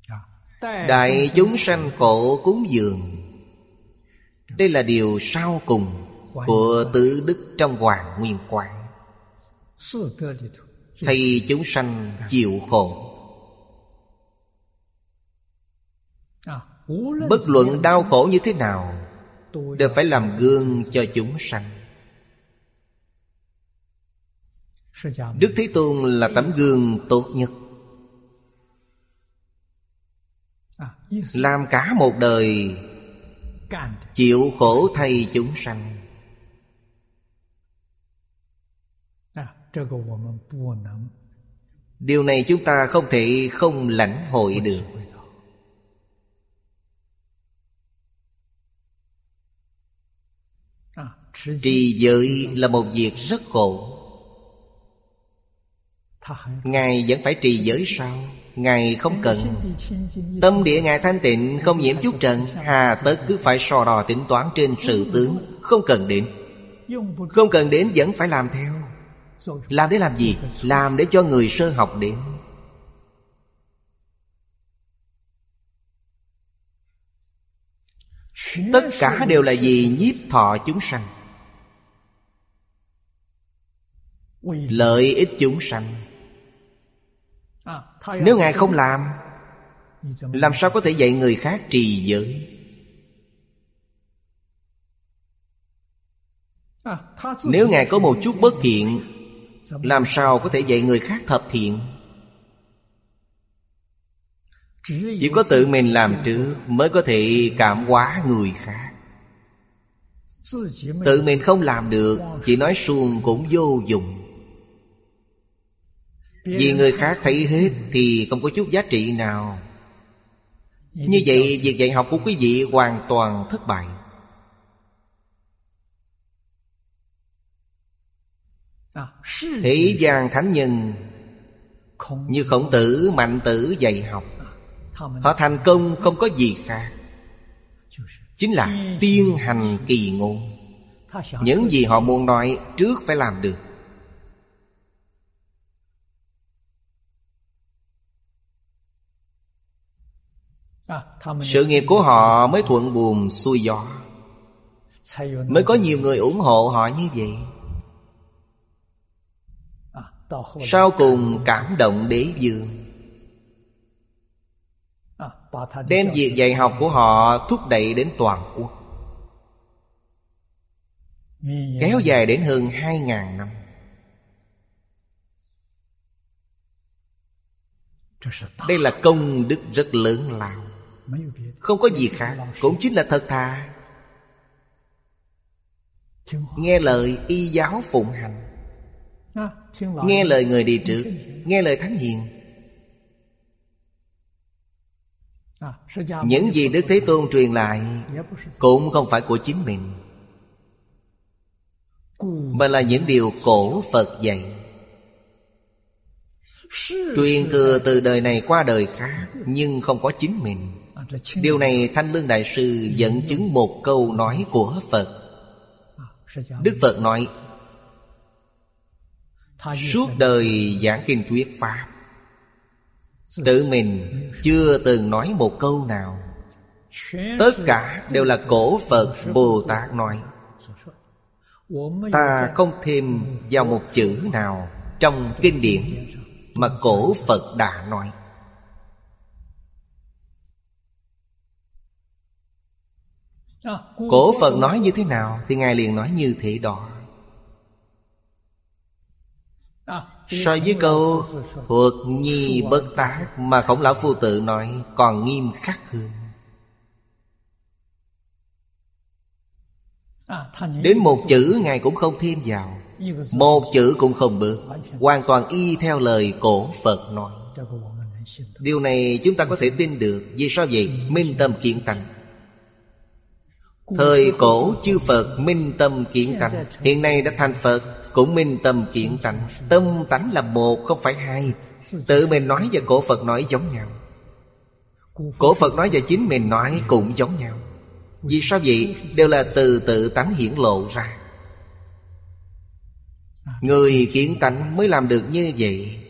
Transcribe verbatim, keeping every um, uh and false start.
đại chúng sanh khổ cúng dường. Đây là điều sau cùng của tứ đức trong Hoàng Nguyên Quán. Thay chúng sanh chịu khổ. Bất luận đau khổ như thế nào, đều phải làm gương cho chúng sanh. Đức Thế Tôn là tấm gương tốt nhất. Làm cả một đời chịu khổ thay chúng sanh. Điều này chúng ta không thể không lãnh hội được. Trì giới là một việc rất khổ. Ngài vẫn phải trì giới sao? Ngài không cần. Tâm địa Ngài thanh tịnh, không nhiễm chút trần, hà tất cứ phải so đo tính toán trên sự tướng. Không cần đến. Không cần đến vẫn phải làm theo. Làm để làm gì? Làm để cho người sơ học đến. Tất cả đều là vì nhiếp thọ chúng sanh, lợi ích chúng sanh. Nếu Ngài không làm, làm sao có thể dạy người khác trì giới? Nếu Ngài có một chút bất thiện, làm sao có thể dạy người khác thập thiện? Chỉ có tự mình làm trước mới có thể cảm hóa người khác. Tự mình không làm được, chỉ nói suông cũng vô dụng. Vì người khác thấy hết thì không có chút giá trị nào. Như vậy việc dạy học của quý vị hoàn toàn thất bại. Thế gian thánh nhân như Khổng Tử, Mạnh Tử dạy học, họ thành công không có gì khác, chính là tiên hành kỳ ngôn. Những gì họ muốn nói trước phải làm được. Sự nghiệp của họ mới thuận buồm xuôi gió, mới có nhiều người ủng hộ họ như vậy. Sau cùng cảm động đế vương, đem việc dạy học của họ thúc đẩy đến toàn quốc, kéo dài đến hơn hai ngàn năm. Đây là công đức rất lớn lao, không có gì khác, cũng chính là thật thà. Nghe lời y giáo phụng hành, nghe lời người đi trước, nghe lời thánh hiền. Những gì Đức Thế Tôn truyền lại cũng không phải của chính mình, mà là những điều cổ Phật dạy, truyền thừa từ đời này qua đời khác, nhưng không có chính mình. Điều này Thanh Lương Đại Sư dẫn chứng một câu nói của Phật. Đức Phật nói: suốt đời giảng kinh thuyết pháp, tự mình chưa từng nói một câu nào. Tất cả đều là cổ Phật Bồ Tát nói. Ta không thêm vào một chữ nào trong kinh điển mà cổ Phật đã nói. Cổ Phật nói như thế nào thì Ngài liền nói như thế đó. So với câu thuật nhi bất tác mà Khổng Lão Phu Tự nói còn nghiêm khắc hơn. Đến một chữ Ngài cũng không thêm vào, một chữ cũng không bớt, hoàn toàn y theo lời cổ Phật nói. Điều này chúng ta có thể tin được. Vì sao vậy? Minh tâm kiến tánh. Thời cổ chư Phật minh tâm kiến tánh, hiện nay đã thành Phật cũng minh tâm kiến tánh. Tâm tánh là một, không phải hai. Tự mình nói và cổ Phật nói giống nhau, cổ Phật nói và chính mình nói cũng giống nhau. Vì sao vậy? Đều là từ tự tánh hiển lộ ra. Người kiến tánh mới làm được như vậy.